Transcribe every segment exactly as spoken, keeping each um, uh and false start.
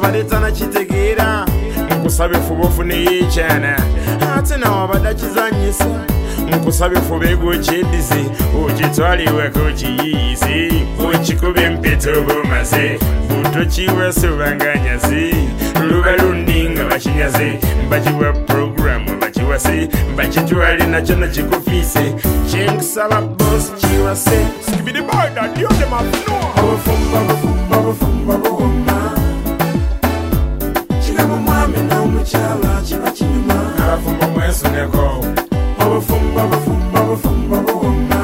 wabaletana kitegeera nkusabe fuba ofuneyo ekyana ate nawe abadde akizanyisa nkusabe fuba egwokyeddize okitwale ewaka okiyiise okikuba empeta oba omaze buto kiwase obanganyaze luba lundi nga bakinyaze bakiwa puroguramu bakiwase bakitwale nakyo nakikufiise kyenkusaba bosi kiwase obufumba obufumba obufumba buwoma kiraba omwami n'omukyala kiba kinyuma abafumba mwesuneko obufumba obufumba obufumba buwoma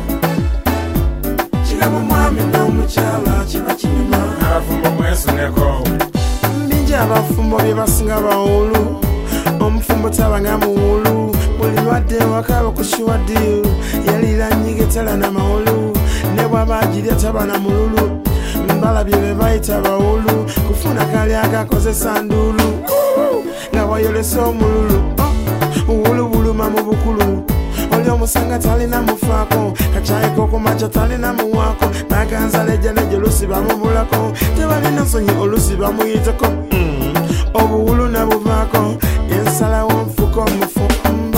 kiraba omwami n'omukyala kiba kinyuma abafumba mwesuneko bingi abafumbo bye basinga bawulu omufumbo tabanga muwulu buli lwadde wakaba kushiwadde yalira nnyige tala na mawulu ne bwaba agirya taba na mululu mbalabye be bayita bawulu kufuna kali akakozesa ndulu nga wayolesa omululu uwulu buluma mu bukulu oli omusanga talina mufaako kakyayeko kumaca talina muwaako baganza lejja nejja olusi bamubulako tebalina nsonyi olusi bamuyitako obuwulu nabuvaako ensala wonfuko omufumbo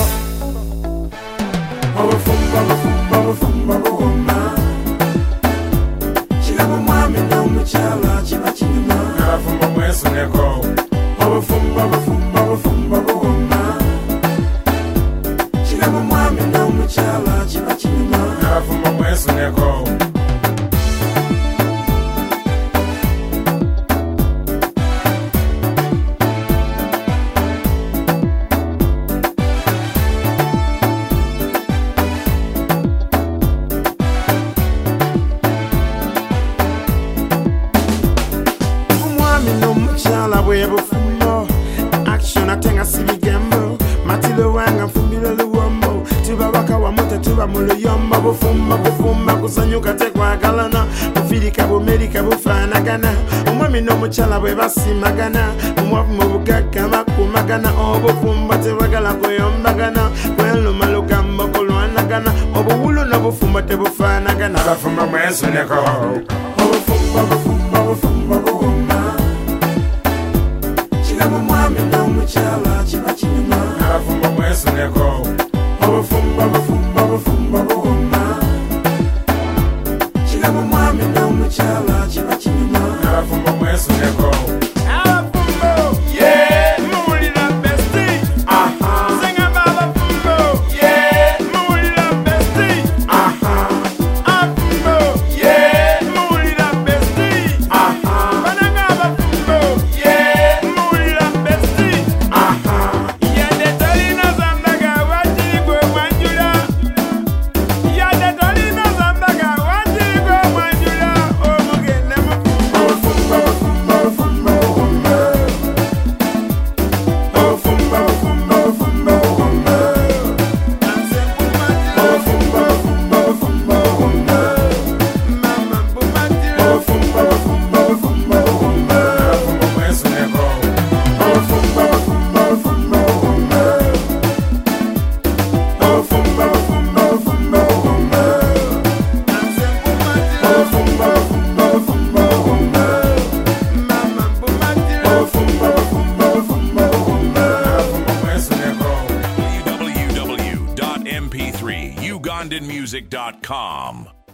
obufumbo obufumbo obufumbo buwoma kiraba omwami n'omukyala kiba kinyuma abafumbo mwesuneko obufumbo obufumbo obufumbo buwoma kiraba omwami n'omukyala kiba kinyuma abafumbo mwesuneko Chala bwe bufumbo action atenga sibigembo matilo wanga mfumbilo luwombo tuba waka wa moto tuba muluyombo bufumbo bufumba kusanyuka tekwagalana bufirika bumerika bufanagana omwami n'omukyala bwe basimagana omwavu mu bugagga bakumagana obufumbo tebagala kuyombagana kweluma lugambo kulwanagana obuwulu n'obufumbo tebufanagana abafumbo mwesuneko obufumbo obufumbo obufumbo buwoma kiraba omwami n'omukyala kiba kinyuma abafumbo mwesuneko obufumbo obufumbo obufumbo buwoma kiraba omwami n'omukyala kiba kinyuma abafumbo mwesuneko abafumbo ye muwulira besti sengamba abafumbo ye muwulira besti abafumbo ye muwulira besti bananga abafumbo ye w w w dot m p three ugandan music dot com